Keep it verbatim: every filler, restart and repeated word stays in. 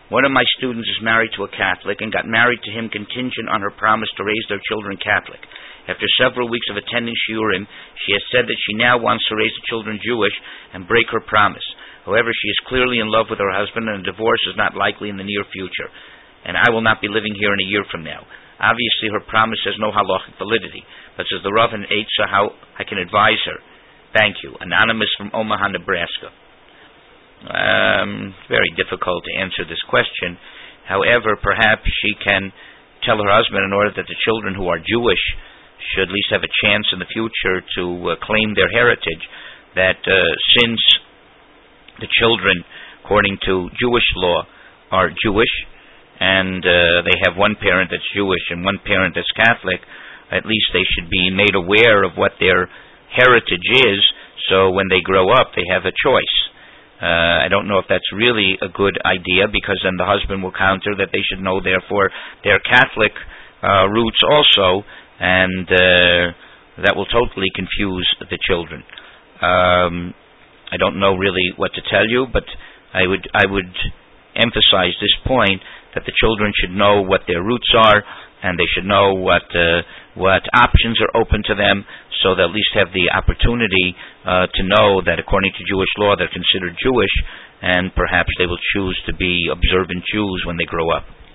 One of my students is married to a Catholic and got married to him contingent on her promise to raise their children Catholic. After several weeks of attending shiurim, she has said that she now wants to raise the children Jewish and break her promise. However, she is clearly in love with her husband and a divorce is not likely in the near future. And I will not be living here in a year from now. Obviously, her promise has no halachic validity, but says the Rav and Eitzah how I can advise her. Thank you. Anonymous from Omaha, Nebraska. Um, very difficult to answer this question. However, perhaps she can tell her husband, in order that the children who are Jewish should at least have a chance in the future to uh, claim their heritage, that uh, since the children, according to Jewish law, are Jewish, and uh, they have one parent that's Jewish and one parent that's Catholic, at least they should be made aware of what their heritage is, so when they grow up, they have a choice. Uh, I don't know if that's really a good idea, because then the husband will counter that they should know, therefore, their Catholic uh, roots also, and uh, that will totally confuse the children. Um, I don't know really what to tell you, but I would I would emphasize this point, that the children should know what their roots are, and they should know what uh, what options are open to them, so they'll at least have the opportunity uh, to know that according to Jewish law they're considered Jewish, and perhaps they will choose to be observant Jews when they grow up.